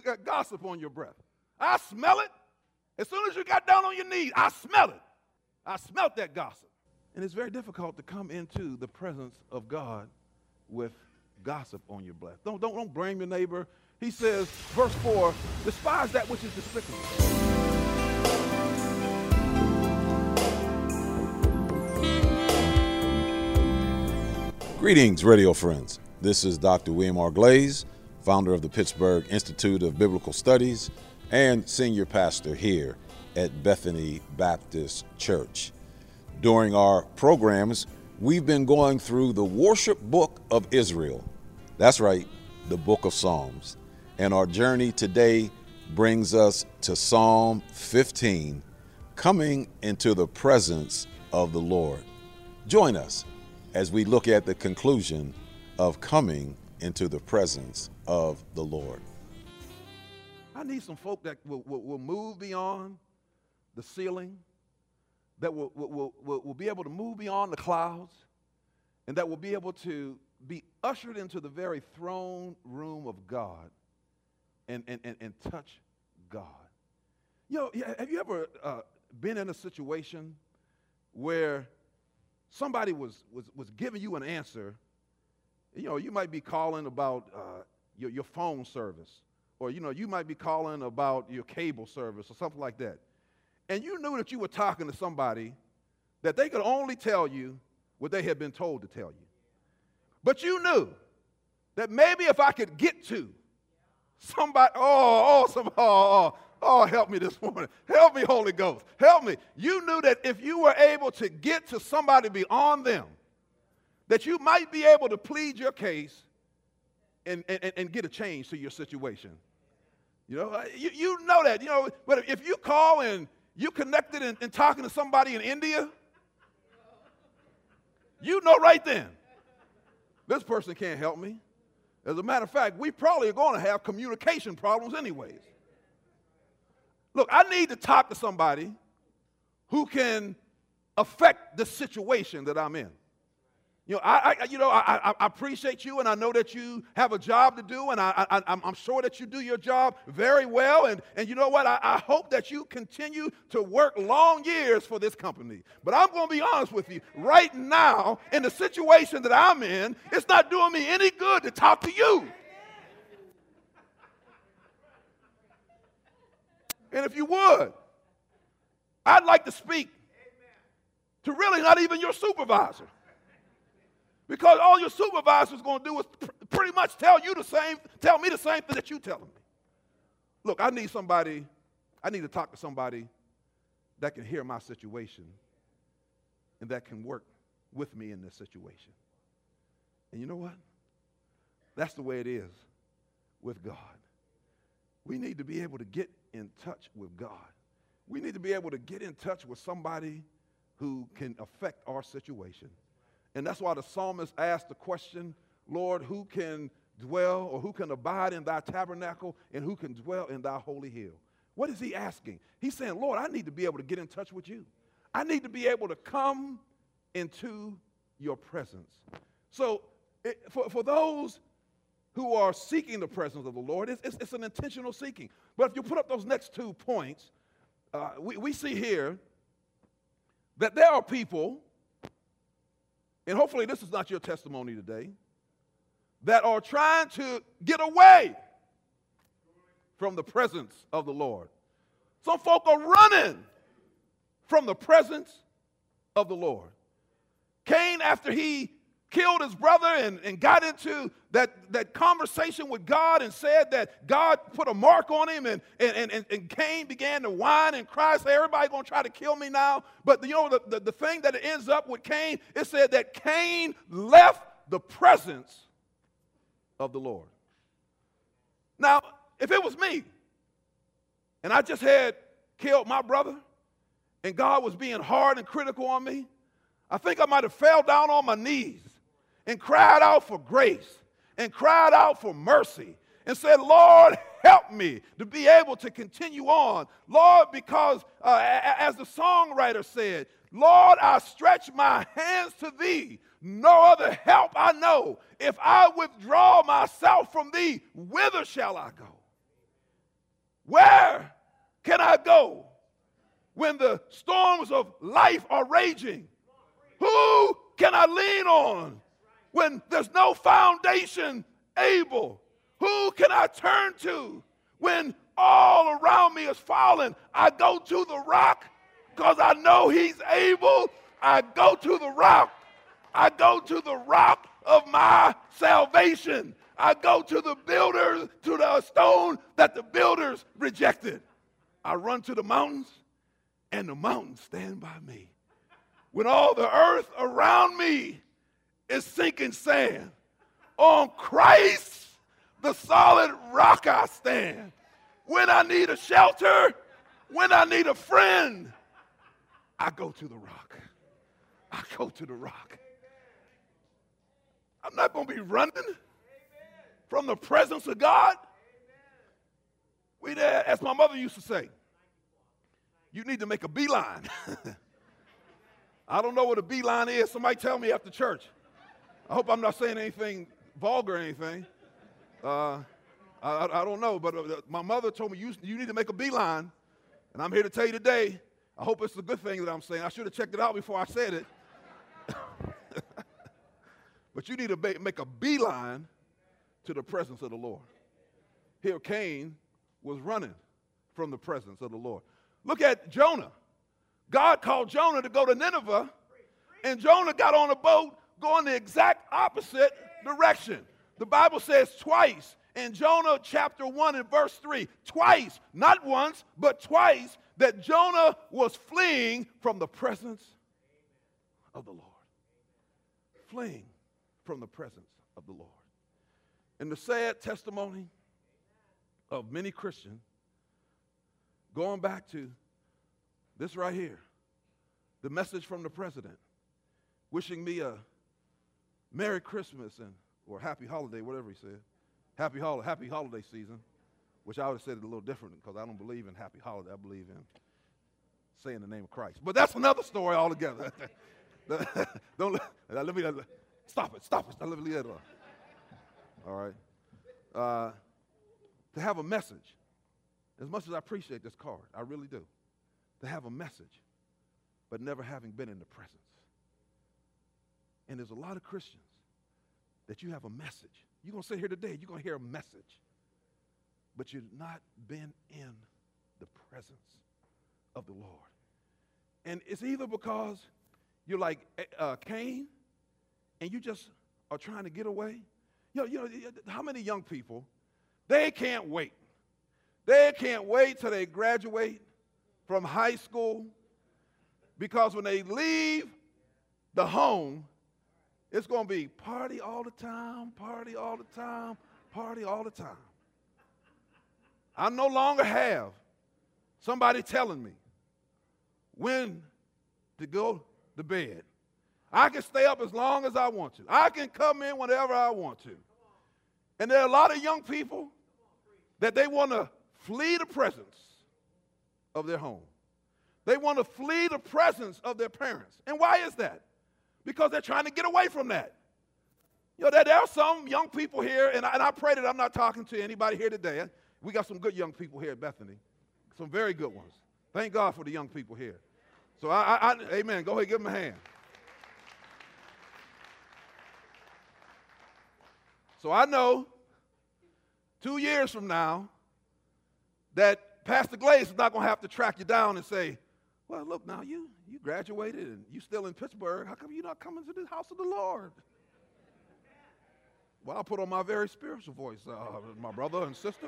you got gossip on your breath. I smell it. As soon as you got down on your knees, I smell it. I smelt that gossip. And it's very difficult to come into the presence of God with gossip on your breath. Don't blame your neighbor. He says, verse 4, despise that which is despicable. Greetings, radio friends. This is Dr. William R. Glaze, founder of the Pittsburgh Institute of Biblical Studies and senior pastor here at Bethany Baptist Church. During our programs, we've been going through the worship book of Israel. That's right, the book of Psalms. And our journey today brings us to Psalm 15, coming into the presence of the Lord. Join us as we look at the conclusion of coming into the presence of the Lord. I need some folk that will move beyond the ceiling, that will be able to move beyond the clouds, and that will be able to be ushered into the very throne room of God and touch God. You know, have you ever been in a situation where somebody was giving you an answer? You know, you might be calling about your phone service, or, you know, you might be calling about your cable service or something like that. And you knew that you were talking to somebody that they could only tell you what they had been told to tell you. But you knew that maybe if I could get to somebody, help me this morning. Help me, Holy Ghost. Help me. You knew that if you were able to get to somebody beyond them, that you might be able to plead your case and get a change to your situation. You know, you know that. You know, but if you call and you connected and talking to somebody in India, you know right then, this person can't help me. As a matter of fact, we probably are going to have communication problems anyways. Look, I need to talk to somebody who can affect the situation that I'm in. You know, I appreciate you, and I know that you have a job to do, and I'm sure that you do your job very well. And you know what? I hope that you continue to work long years for this company. But I'm going to be honest with you. Right now, in the situation that I'm in, it's not doing me any good to talk to you. And if you would, I'd like to speak to really not even your supervisor. Because all your supervisor is going to do is pretty much tell me the same thing that you're telling me. Look, I need to talk to somebody that can hear my situation and that can work with me in this situation. And you know what? That's the way it is with God. We need to be able to get in touch with God. We need to be able to get in touch with somebody who can affect our situation. And that's why the psalmist asked the question, Lord, who can dwell or who can abide in thy tabernacle and who can dwell in thy holy hill? What is he asking? He's saying, Lord, I need to be able to get in touch with you. I need to be able to come into your presence. So for those who are seeking the presence of the Lord, it's an intentional seeking. But if you put up those next 2 points, we see here that there are people, and hopefully this is not your testimony today, that are trying to get away from the presence of the Lord. Some folk are running from the presence of the Lord. Cain, after he killed his brother and got into that conversation with God and said that God put a mark on him, and Cain began to whine and cry, say, everybody going to try to kill me now. But you know, the thing that it ends up with Cain, it said that Cain left the presence of the Lord. Now, if it was me and I just had killed my brother and God was being hard and critical on me, I think I might have fell down on my knees and cried out for grace and cried out for mercy and said, Lord, help me to be able to continue on. Lord, because as the songwriter said, Lord, I stretch my hands to thee. No other help I know. If I withdraw myself from thee, whither shall I go? Where can I go when the storms of life are raging? Who can I lean on when there's no foundation able? Who can I turn to when all around me is falling? I go to the rock because I know he's able. I go to the rock. I go to the rock of my salvation. I go to the builders, to the stone that the builders rejected. I run to the mountains, and the mountains stand by me. When all the earth around me is sinking sand, on Christ, the solid rock I stand. When I need a shelter, when I need a friend, I go to the rock. I go to the rock. I'm not going to be running from the presence of God. We there, as my mother used to say, you need to make a beeline. I don't know what a beeline is. Somebody tell me after church. I hope I'm not saying anything vulgar or anything. I don't know, but my mother told me you need to make a beeline, and I'm here to tell you today, I hope it's a good thing that I'm saying. I should have checked it out before I said it. But you need to make a beeline to the presence of the Lord. Here Cain was running from the presence of the Lord. Look at Jonah. God called Jonah to go to Nineveh, and Jonah got on a boat going the exact opposite direction. The Bible says twice in Jonah chapter 1 and verse 3, twice, not once, but twice, that Jonah was fleeing from the presence of the Lord. Fleeing from the presence of the Lord. And the sad testimony of many Christians, going back to this right here, the message from the president, wishing me a Merry Christmas or Happy Holiday, whatever he said. Happy holiday season, which I would have said it a little different because I don't believe in happy holiday. I believe in saying the name of Christ. But that's another story altogether. Stop it. Let me leave that alone. All right. To have a message, as much as I appreciate this card, I really do, to have a message, but never having been in the presence. And there's a lot of Christians that you have a message. You're going to sit here today, you're going to hear a message, but you've not been in the presence of the Lord. And it's either because you're like Cain, and you just are trying to get away. You know, how many young people, they can't wait. They can't wait till they graduate from high school, because when they leave the home, it's going to be party all the time, party all the time, party all the time. I no longer have somebody telling me when to go to bed. I can stay up as long as I want to. I can come in whenever I want to. And there are a lot of young people that they want to flee the presence of their home. They want to flee the presence of their parents. And why is that? Because they're trying to get away from that. You know, there are some young people here, and I pray that I'm not talking to anybody here today. We got some good young people here at Bethany, some very good ones. Thank God for the young people here. So, amen, go ahead, give them a hand. So I know 2 years from now that Pastor Glaze is not going to have to track you down and say, well, look, now you graduated and you still in Pittsburgh. How come you're not coming to the house of the Lord? Well, I'll put on my very spiritual voice, my brother and sister.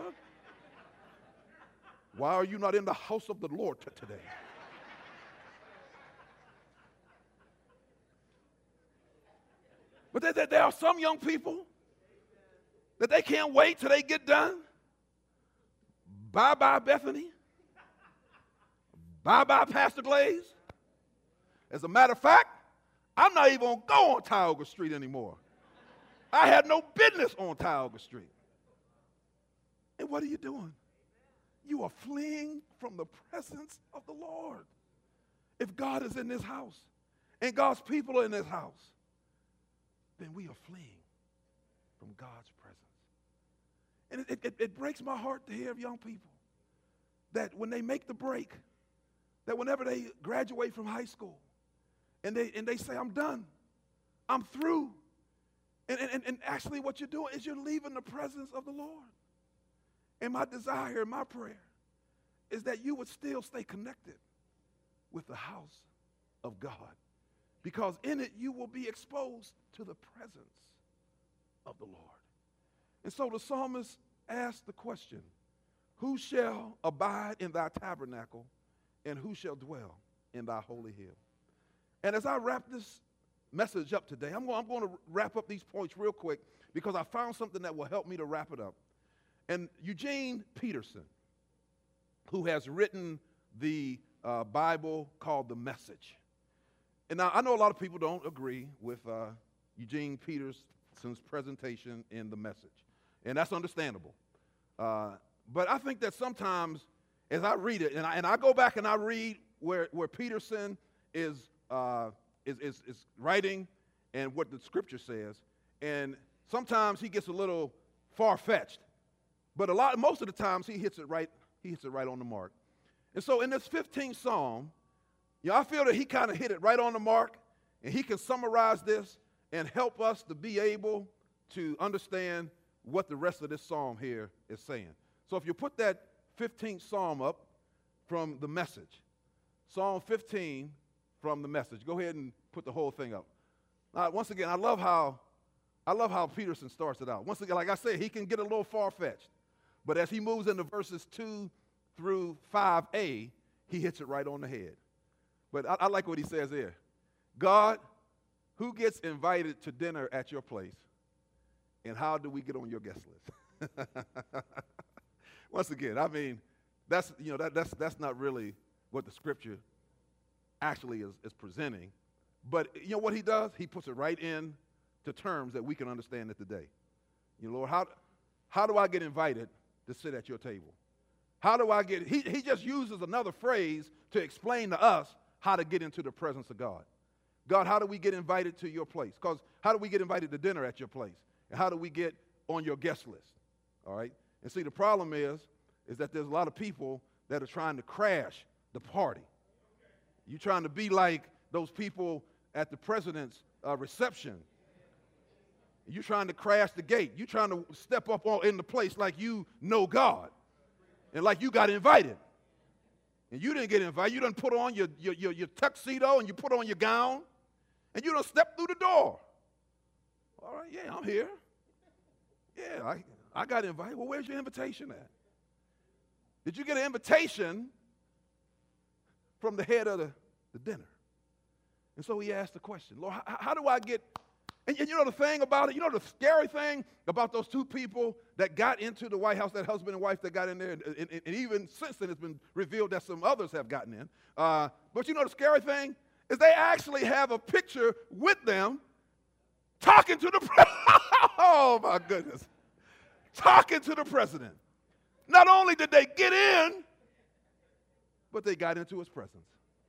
Why are you not in the house of the Lord today? But there are some young people that they can't wait till they get done. Bye-bye, Bethany. Bye-bye, Pastor Glaze. As a matter of fact, I'm not even going to go on Tioga Street anymore. I had no business on Tioga Street. And what are you doing? You are fleeing from the presence of the Lord. If God is in this house and God's people are in this house, then we are fleeing from God's presence. And it breaks my heart to hear of young people that when they make the break, that whenever they graduate from high school and they say, I'm done, I'm through. And actually what you're doing is you're leaving the presence of the Lord. And my desire and my prayer is that you would still stay connected with the house of God, because in it you will be exposed to the presence of the Lord. And so the psalmist asked the question, who shall abide in thy tabernacle, and who shall dwell in thy holy hill? And as I wrap this message up today, I'm going to wrap up these points real quick, because I found something that will help me to wrap it up. And Eugene Peterson, who has written the Bible called The Message. And now I know a lot of people don't agree with Eugene Peterson's presentation in The Message, and that's understandable. But I think that sometimes as I read it, and I go back and I read where Peterson is writing and what the scripture says, and sometimes he gets a little far-fetched, but most of the times he hits it right on the mark. And so in this 15th Psalm, I feel that he kind of hit it right on the mark, and he can summarize this and help us to be able to understand what the rest of this psalm here is saying. So if you put that 15th Psalm up from The Message, Psalm 15 from The Message. Go ahead and put the whole thing up. Now, once again, I love how Peterson starts it out. Once again, like I said, he can get a little far-fetched, but as he moves into verses 2 through 5a, he hits it right on the head. But I like what he says here. God, who gets invited to dinner at your place, and how do we get on your guest list? Once again, I mean, that's not really what the scripture actually is presenting. But you know what he does? He puts it right in to terms that we can understand it today. Lord, how do I get invited to sit at your table? How do I get, he just uses another phrase to explain to us how to get into the presence of God. God, how do we get invited to your place? Because how do we get invited to dinner at your place? And how do we get on your guest list? All right? And see, the problem is that there's a lot of people that are trying to crash the party. You're trying to be like those people at the president's reception. You're trying to crash the gate. You're trying to step up in the place like you know God and like you got invited. And you didn't get invited. You done put on your tuxedo and you put on your gown and you done step through the door. All right, yeah, I'm here. Yeah, I got invited. Well, where's your invitation at? Did you get an invitation from the head of the dinner? And so he asked the question, Lord, how do I get, and you know the thing about it, you know the scary thing about those two people that got into the White House, that husband and wife that got in there, and even since then it's been revealed that some others have gotten in. But you know the scary thing is they actually have a picture with them talking to the president. Oh my goodness. Talking to the president. Not only did they get in, but they got into his presence.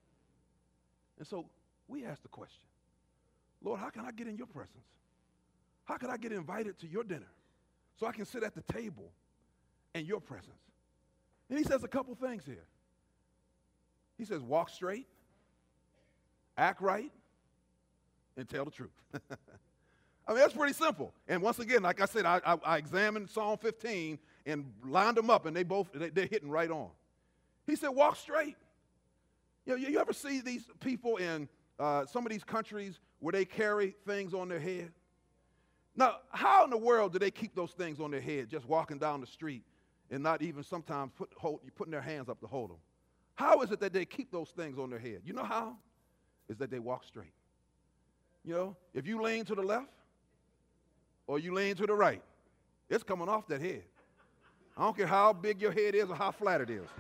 And so we asked the question, Lord, how can I get in your presence? How can I get invited to your dinner so I can sit at the table in your presence? And he says a couple things here. He says, walk straight, act right, and tell the truth. I mean, that's pretty simple. And once again, like I said, I examined Psalm 15 and lined them up, and they're hitting right on. He said, walk straight. You ever see these people in some of these countries where they carry things on their head? Now, how in the world do they keep those things on their head, just walking down the street and not even sometimes putting their hands up to hold them? How is it that they keep those things on their head? You know how? Is that they walk straight. If you lean to the left or you lean to the right, it's coming off that head. I don't care how big your head is or how flat it is.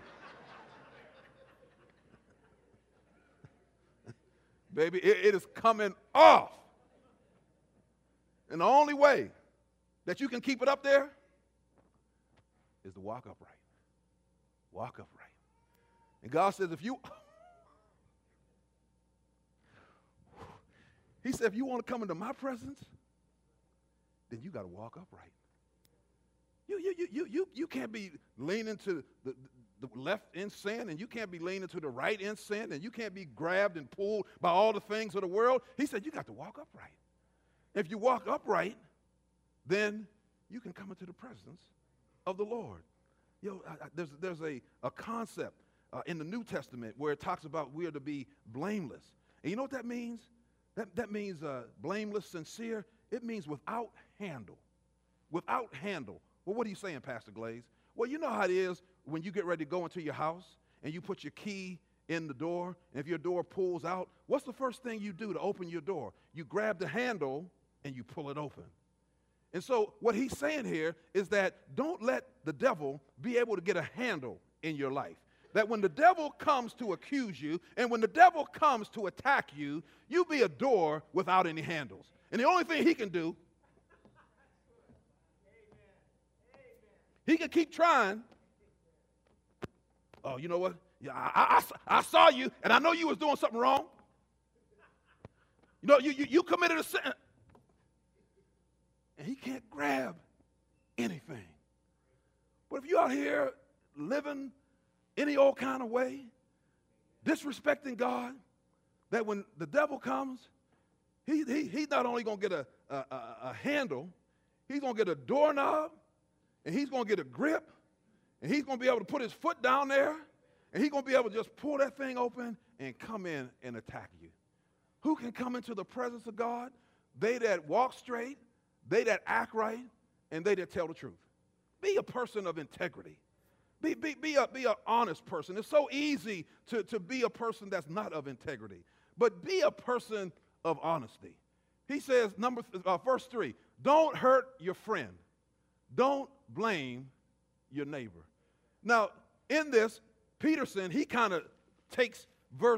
Baby, it is coming off. And the only way that you can keep it up there is to walk upright. Walk upright. And God says, He said, if you want to come into my presence, then you got to walk upright. You can't be leaning to the left in sin, and you can't be leaning to the right in sin, and you can't be grabbed and pulled by all the things of the world. He said you got to walk upright. If you walk upright, then you can come into the presence of the Lord. There's a concept in the New Testament where it talks about we are to be blameless. And you know what that means? That means blameless, sincere. It means without handle. Without handle. Well, what are you saying, Pastor Glaze? Well, you know how it is when you get ready to go into your house and you put your key in the door, and if your door pulls out, what's the first thing you do to open your door? You grab the handle and you pull it open. And so what he's saying here is that don't let the devil be able to get a handle in your life. That when the devil comes to accuse you and when the devil comes to attack you, you be a door without any handles. And the only thing he can do, he can keep trying. Oh, you know what? Yeah, I saw you, and I know you was doing something wrong. You know, you committed a sin. And he can't grab anything. But if you're out here living any old kind of way, disrespecting God, that when the devil comes, he's not only going to get a handle, he's going to get a doorknob, and he's going to get a grip, and he's going to be able to put his foot down there, and he's going to be able to just pull that thing open and come in and attack you. Who can come into the presence of God? They that walk straight, they that act right, and they that tell the truth. Be a person of integrity. Be an honest person. It's so easy to be a person that's not of integrity. But be a person of honesty. He says, verse 3, don't hurt your friend. Don't blame your neighbor. Now, in this, Peterson, he kind of takes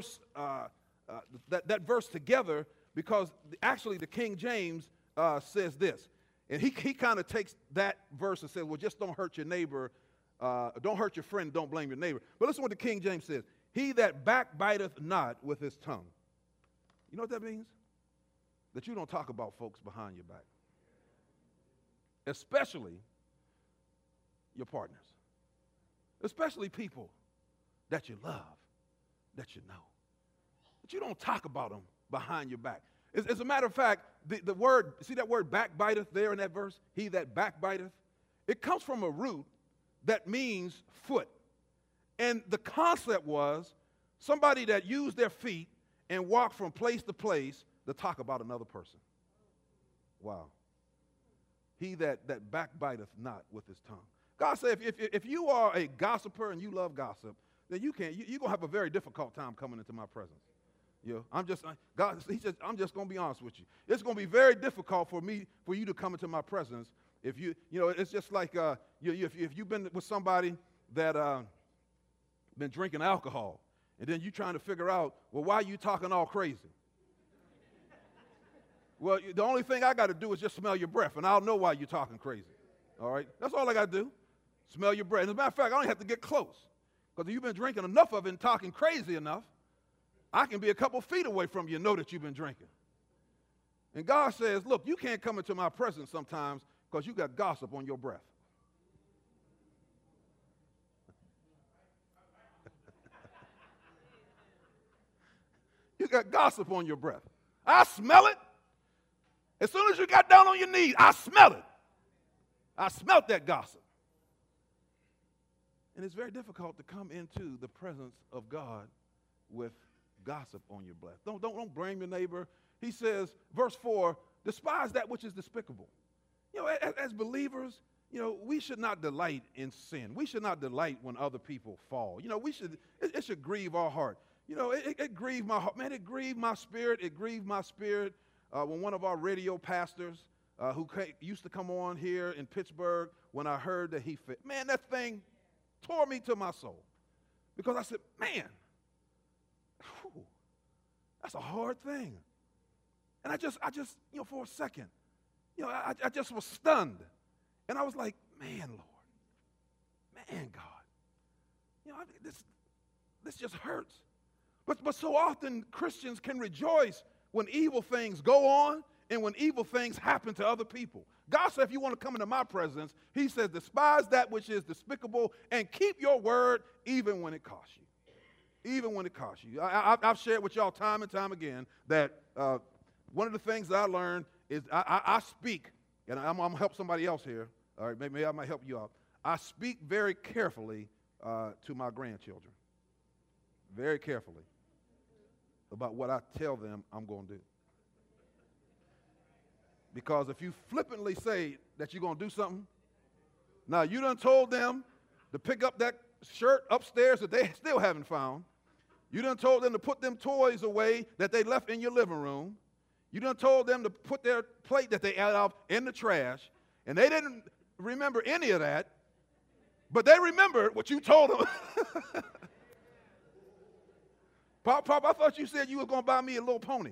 that verse together because actually the King James says this. And he kind of takes that verse and says, well, just don't hurt your neighbor. Don't hurt your friend. Don't blame your neighbor. But listen to what the King James says. He that backbiteth not with his tongue. You know what that means? That you don't talk about folks behind your back. Especially your partners. Especially people that you love, that you know. But you don't talk about them behind your back. As a matter of fact, the word, see that word backbiteth there in that verse? He that backbiteth. It comes from a root that means foot. And the concept was somebody that used their feet and walked from place to place to talk about another person. Wow. He that backbiteth not with his tongue. God said if you are a gossiper and you love gossip, then you're going to have a very difficult time coming into my presence. God, he says, I'm just going to be honest with you. It's going to be very difficult for you to come into my presence. If it's just like if you've been with somebody that been drinking alcohol, and then you're trying to figure out, well, why are you talking all crazy? Well, the only thing I got to do is just smell your breath, and I'll know why you're talking crazy. All right? That's all I got to do. Smell your breath. As a matter of fact, I don't have to get close, because if you've been drinking enough of it and talking crazy enough, I can be a couple feet away from you and know that you've been drinking. And God says, look, you can't come into my presence sometimes because you got gossip on your breath. You got gossip on your breath. I smell it. As soon as you got down on your knees, I smell it. I smelt that gossip. And it's very difficult to come into the presence of God with gossip on your breath. Don't blame your neighbor. He says, verse 4, despise that which is despicable. As believers, we should not delight in sin. We should not delight when other people fall. It should grieve our heart. It grieved my heart. Man, it grieved my spirit. It grieved my spirit when one of our radio pastors who used to come on here in Pittsburgh, when I heard that he fit. Man, that thing tore me to my soul. Because I said, man, that's a hard thing. And I just, for a second, I just was stunned. And I was like, man, Lord, man, God, this just hurts. But so often Christians can rejoice when evil things go on and when evil things happen to other people. God said if you want to come into my presence, he says despise that which is despicable and keep your word even when it costs you. Even when it costs you. I've shared with y'all time and time again that one of the things that I learned is I speak, and I'm going to help somebody else here. All right, maybe I might help you out. I speak very carefully to my grandchildren. Very carefully about what I tell them I'm going to do. Because if you flippantly say that you're going to do something, now you done told them to pick up that shirt upstairs that they still haven't found. You done told them to put them toys away that they left in your living room. You done told them to put their plate that they ate off in the trash. And they didn't remember any of that, but they remembered what you told them. Pop, I thought you said you were going to buy me a little pony.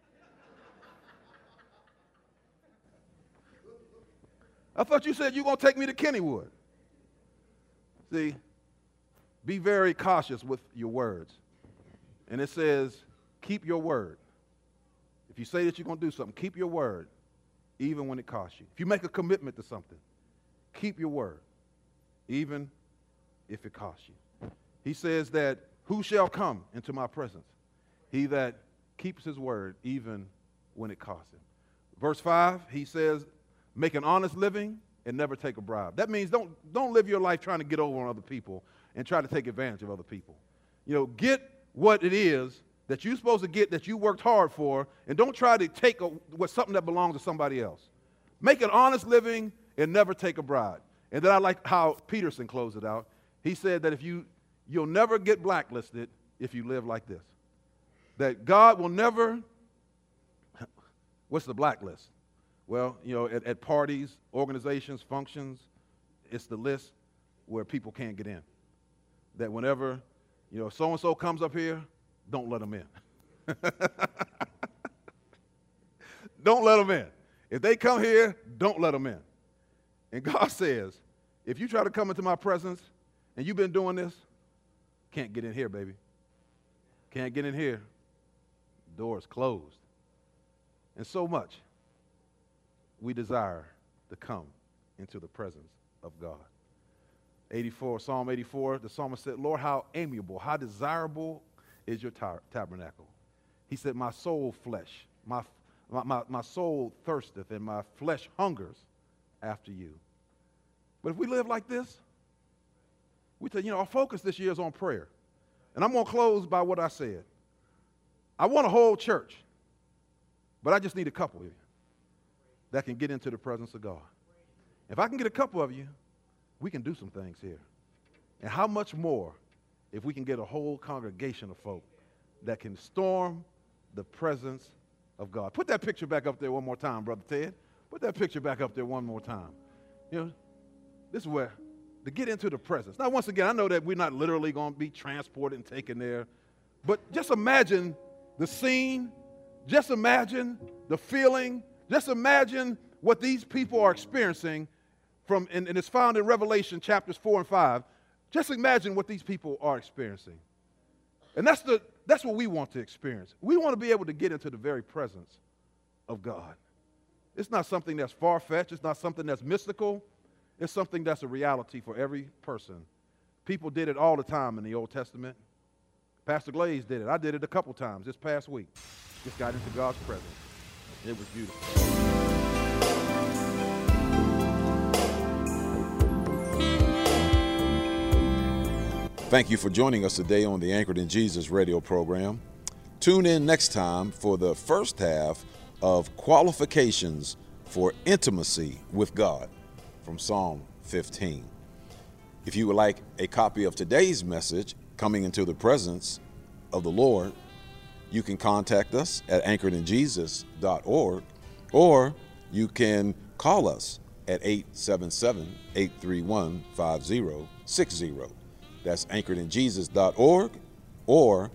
I thought you said you were going to take me to Kennywood. See, be very cautious with your words. And it says, keep your word. If you say that you're going to do something, keep your word, even when it costs you. If you make a commitment to something, keep your word, even if it costs you. He says that, who shall come into my presence? He that keeps his word, even when it costs him. Verse 5, he says, make an honest living and never take a bribe. That means don't live your life trying to get over on other people and try to take advantage of other people. You know, get what it is that you're supposed to get, that you worked hard for, and don't try to take something that belongs to somebody else. Make an honest living and never take a bribe. And then I like how Peterson closed it out. He said that you'll never get blacklisted if you live like this. That God will never, what's the blacklist? Well, you know, at parties, organizations, functions, it's the list where people can't get in. That whenever, you know, so-and-so comes up here, don't let them in. Don't let them in. If they come here, don't let them in. And God says, if you try to come into my presence and you've been doing this, can't get in here, baby. Can't get in here. The door is closed. And so much we desire to come into the presence of God. 84, Psalm 84, the psalmist said, Lord, how amiable, how desirable is your tabernacle. He said, my soul flesh, my soul thirsteth, and my flesh hungers after you. But if we live like this, we say, you know, our focus this year is on prayer. And I'm going to close by what I said. I want a whole church, but I just need a couple of you that can get into the presence of God. If I can get a couple of you, we can do some things here. And how much more if we can get a whole congregation of folk that can storm the presence of God. Put that picture back up there one more time, Brother Ted. Put that picture back up there one more time. You know, this is where, to get into the presence. Now, once again, I know that we're not literally going to be transported and taken there, but just imagine the scene. Just imagine the feeling. Just imagine what these people are experiencing and it's found in Revelation chapters 4 and 5. Just imagine what these people are experiencing. And that's what we want to experience. We want to be able to get into the very presence of God. It's not something that's far-fetched. It's not something that's mystical. It's something that's a reality for every person. People did it all the time in the Old Testament. Pastor Glaze did it. I did it a couple times this past week. Just got into God's presence. It was beautiful. Thank you for joining us today on the Anchored in Jesus radio program. Tune in next time for the first half of Qualifications for Intimacy with God from Psalm 15. If you would like a copy of today's message, Coming into the Presence of the Lord, you can contact us at anchoredinjesus.org, or you can call us at 877-831-5060. That's anchoredinjesus.org or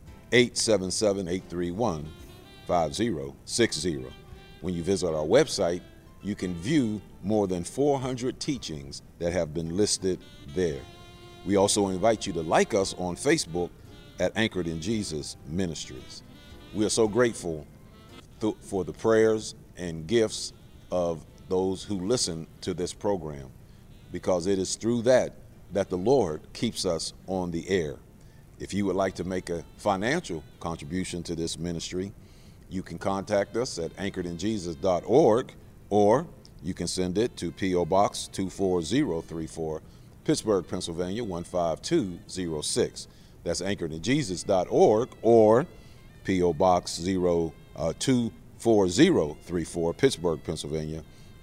877-831-5060. When you visit our website, you can view more than 400 teachings that have been listed there. We also invite you to like us on Facebook at Anchored in Jesus Ministries. We are so grateful for the prayers and gifts of those who listen to this program, because it is through that the Lord keeps us on the air. If you would like to make a financial contribution to this ministry, you can contact us at anchoredinjesus.org, or you can send it to P.O. Box 24034, Pittsburgh, Pennsylvania 15206. That's anchoredinjesus.org, or P.O. Box 24034, Pittsburgh, Pennsylvania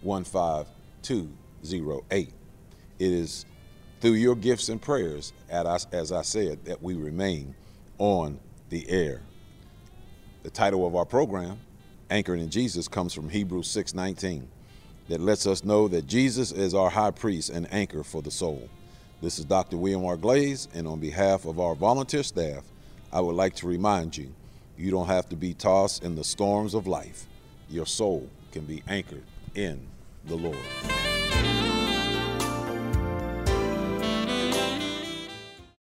15208. It is through your gifts and prayers, as I said, that we remain on the air. The title of our program, Anchored in Jesus, comes from Hebrews 6:19, that lets us know that Jesus is our high priest and anchor for the soul. This is Dr. William R. Glaze, and on behalf of our volunteer staff, I would like to remind you, you don't have to be tossed in the storms of life. Your soul can be anchored in the Lord.